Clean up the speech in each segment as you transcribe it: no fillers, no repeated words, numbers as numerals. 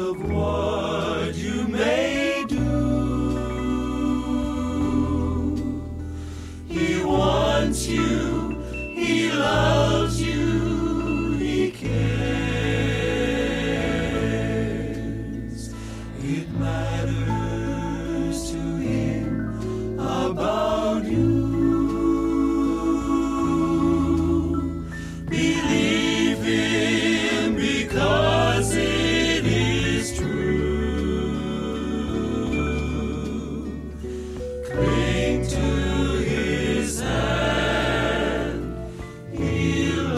of what you may do. He wants you, he loves you, he cares. It matters to him about you. Believe him because it is true. Cling to his hand, he'll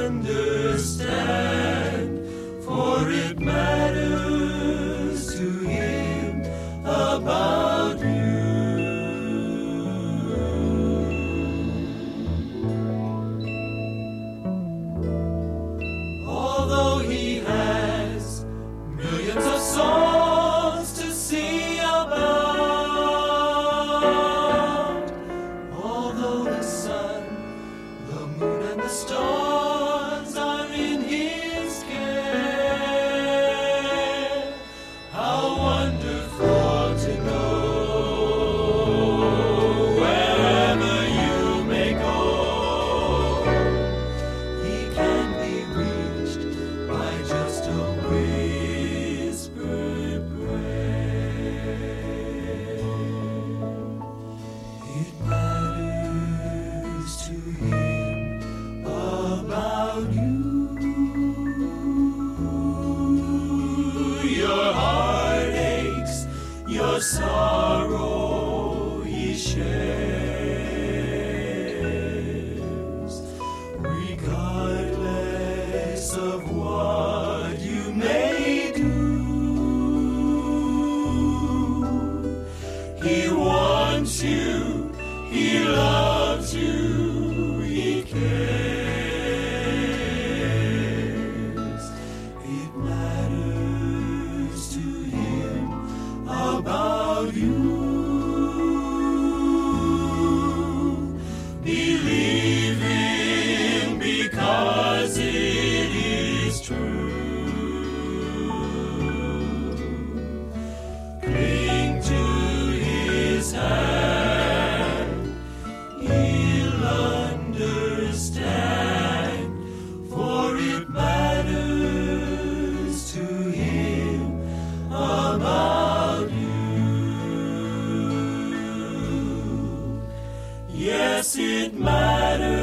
understand, for it matters to him about you. Although he has millions of songs to sing about, although the sun, the moon, and the stars are in his care, how wonderful to know wherever you may go, he can be reached by just a whispered prayer. It matters to him about you. Your heartaches, your sorrow he shares, regardless of what you may do. He wants you, he loves you, he cares. It matters to him about you. Believe him because it is true. Cling to his hand, he'll understand, for it matters to him about you. Yes, it matters.